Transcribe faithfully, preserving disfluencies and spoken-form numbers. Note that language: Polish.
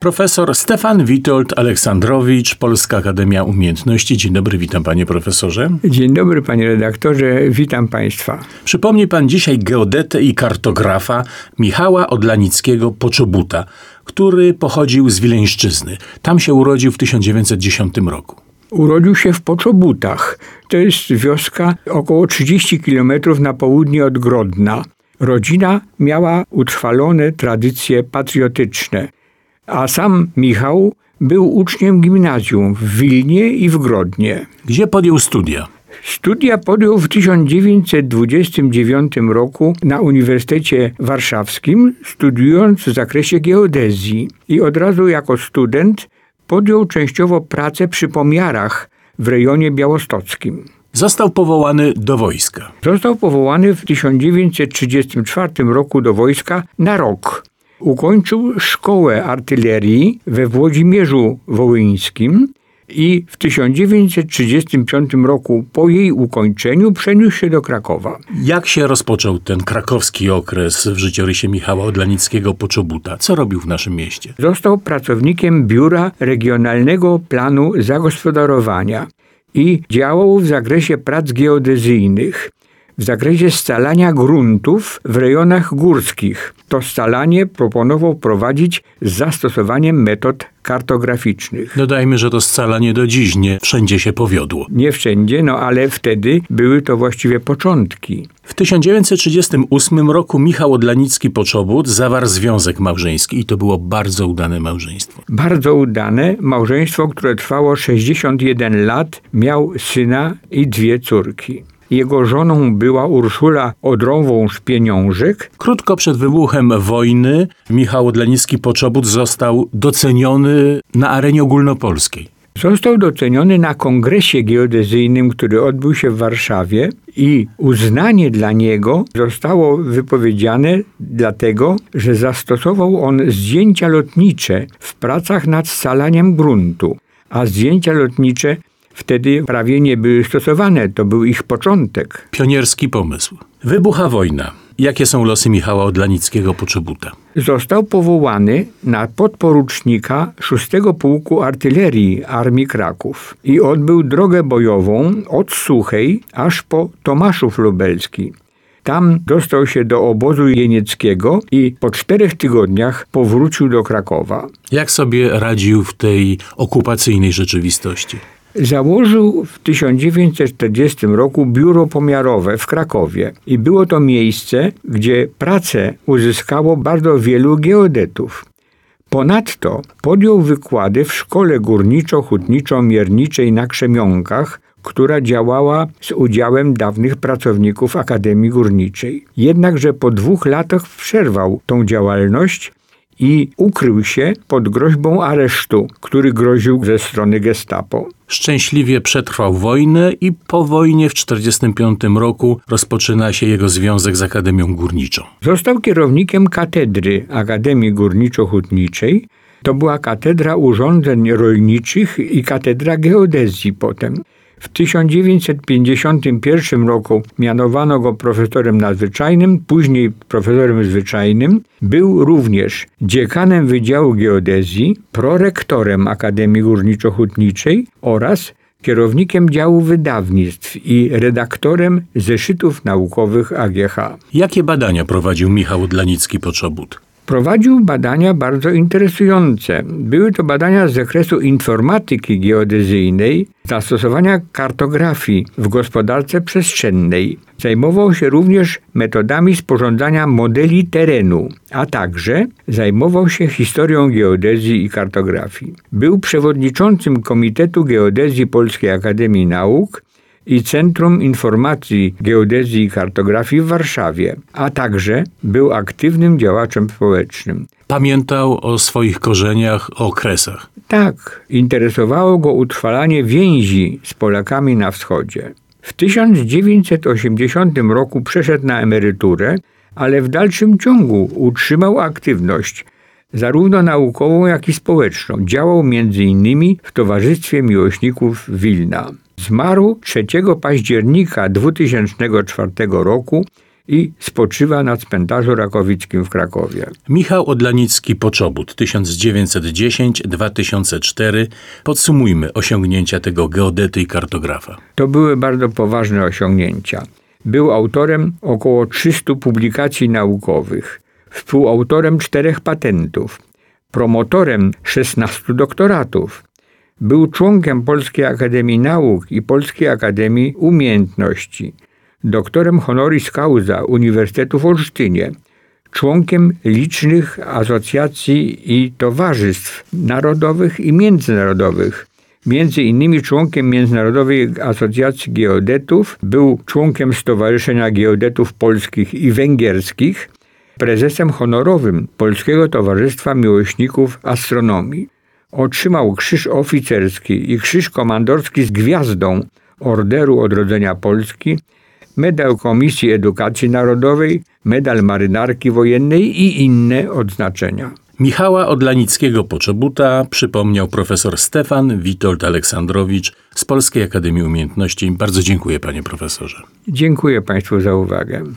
Profesor Stefan Witold Aleksandrowicz, Polska Akademia Umiejętności. Dzień dobry, witam panie profesorze. Dzień dobry panie redaktorze, witam państwa. Przypomni pan dzisiaj geodetę i kartografa Michała Odlanickiego-Poczobuta, który pochodził z Wileńszczyzny. Tam się urodził w tysiąc dziewięćset dziesiątym roku. Urodził się w Poczobutach. To jest wioska około trzydzieści kilometrów na południe od Grodna. Rodzina miała utrwalone tradycje patriotyczne. A sam Michał był uczniem gimnazjum w Wilnie i w Grodnie. Gdzie podjął studia? Studia podjął w tysiąc dziewięćset dwudziestym dziewiątym roku na Uniwersytecie Warszawskim, studiując w zakresie geodezji. I od razu jako student podjął częściowo pracę przy pomiarach w rejonie białostockim. Został powołany do wojska. Został powołany w tysiąc dziewięćset trzydziestym czwartym roku do wojska na rok. Ukończył szkołę artylerii we Włodzimierzu Wołyńskim i w tysiąc dziewięćset trzydziestym piątym roku po jej ukończeniu przeniósł się do Krakowa. Jak się rozpoczął ten krakowski okres w życiorysie Michała Odlanickiego-Poczobuta? Co robił w naszym mieście? Został pracownikiem Biura Regionalnego Planu Zagospodarowania i działał w zakresie prac geodezyjnych, w zakresie scalania gruntów w rejonach górskich. To scalanie proponował prowadzić z zastosowaniem metod kartograficznych. Dodajmy, że to scalanie do dziś nie wszędzie się powiodło. Nie wszędzie, no ale wtedy były to właściwie początki. W tysiąc dziewięćset trzydziestym ósmym roku Michał Odlanicki-Poczobut zawarł związek małżeński i to było bardzo udane małżeństwo. Bardzo udane małżeństwo, które trwało sześćdziesiąt jeden lat, miał syna i dwie córki. Jego żoną była Urszula Odrąwąż-Pieniążek. Krótko przed wybuchem wojny Michał Odlanicki-Poczobut został doceniony na arenie ogólnopolskiej. Został doceniony na kongresie geodezyjnym, który odbył się w Warszawie i uznanie dla niego zostało wypowiedziane dlatego, że zastosował on zdjęcia lotnicze w pracach nad scalaniem gruntu, a zdjęcia lotnicze wtedy prawie nie były stosowane, to był ich początek. Pionierski pomysł. Wybucha wojna. Jakie są losy Michała Odlanickiego-Poczobuta? Został powołany na podporucznika szóstego Pułku Artylerii Armii Kraków i odbył drogę bojową od Suchej aż po Tomaszów Lubelski. Tam dostał się do obozu jenieckiego i po czterech tygodniach powrócił do Krakowa. Jak sobie radził w tej okupacyjnej rzeczywistości? Założył w tysiąc dziewięćset czterdziestym roku biuro pomiarowe w Krakowie i było to miejsce, gdzie pracę uzyskało bardzo wielu geodetów. Ponadto podjął wykłady w Szkole Górniczo-Hutniczo-Mierniczej na Krzemionkach, która działała z udziałem dawnych pracowników Akademii Górniczej. Jednakże po dwóch latach przerwał tą działalność i ukrył się pod groźbą aresztu, który groził ze strony gestapo. Szczęśliwie przetrwał wojnę i po wojnie w tysiąc dziewięćset czterdziestym piątym roku rozpoczyna się jego związek z Akademią Górniczą. Został kierownikiem katedry Akademii Górniczo-Hutniczej. To była katedra urządzeń rolniczych i katedra geodezji potem. W tysiąc dziewięćset pięćdziesiątym pierwszym roku mianowano go profesorem nadzwyczajnym, później profesorem zwyczajnym. Był również dziekanem Wydziału Geodezji, prorektorem Akademii Górniczo-Hutniczej oraz kierownikiem działu wydawnictw i redaktorem zeszytów naukowych A G H. Jakie badania prowadził Michał Odlanicki-Poczobut? Prowadził badania bardzo interesujące. Były to badania z zakresu informatyki geodezyjnej, zastosowania kartografii w gospodarce przestrzennej. Zajmował się również metodami sporządzania modeli terenu, a także zajmował się historią geodezji i kartografii. Był przewodniczącym Komitetu Geodezji Polskiej Akademii Nauk i Centrum Informacji Geodezji i Kartografii w Warszawie, a także był aktywnym działaczem społecznym. Pamiętał o swoich korzeniach, o okresach. Tak, interesowało go utrwalanie więzi z Polakami na wschodzie. W tysiąc dziewięćset osiemdziesiątym roku przeszedł na emeryturę, ale w dalszym ciągu utrzymał aktywność zarówno naukową, jak i społeczną. Działał między innymi w Towarzystwie Miłośników Wilna. Zmarł trzeciego października dwutysięcznego czwartego roku i spoczywa na cmentarzu Rakowickim w Krakowie. Michał Odlanicki-Poczobut, tysiąc dziewięćset dziesiąty do dwa tysiące czwartego. Podsumujmy osiągnięcia tego geodety i kartografa. To były bardzo poważne osiągnięcia. Był autorem około trzystu publikacji naukowych, współautorem czterech patentów, promotorem szesnastu doktoratów. Był członkiem Polskiej Akademii Nauk i Polskiej Akademii Umiejętności, doktorem honoris causa Uniwersytetu w Olsztynie, członkiem licznych asocjacji i towarzystw narodowych i międzynarodowych. Między innymi członkiem Międzynarodowej Asocjacji Geodetów, był członkiem Stowarzyszenia Geodetów Polskich i Węgierskich, prezesem honorowym Polskiego Towarzystwa Miłośników Astronomii. Otrzymał Krzyż Oficerski i Krzyż Komandorski z Gwiazdą Orderu Odrodzenia Polski, Medal Komisji Edukacji Narodowej, Medal Marynarki Wojennej i inne odznaczenia. Michała Odlanickiego-Poczobuta przypomniał profesor Stefan Witold Aleksandrowicz z Polskiej Akademii Umiejętności. Bardzo dziękuję, panie profesorze. Dziękuję państwu za uwagę.